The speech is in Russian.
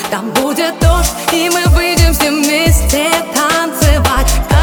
Там будет дождь, и мы выйдем все вместе танцевать.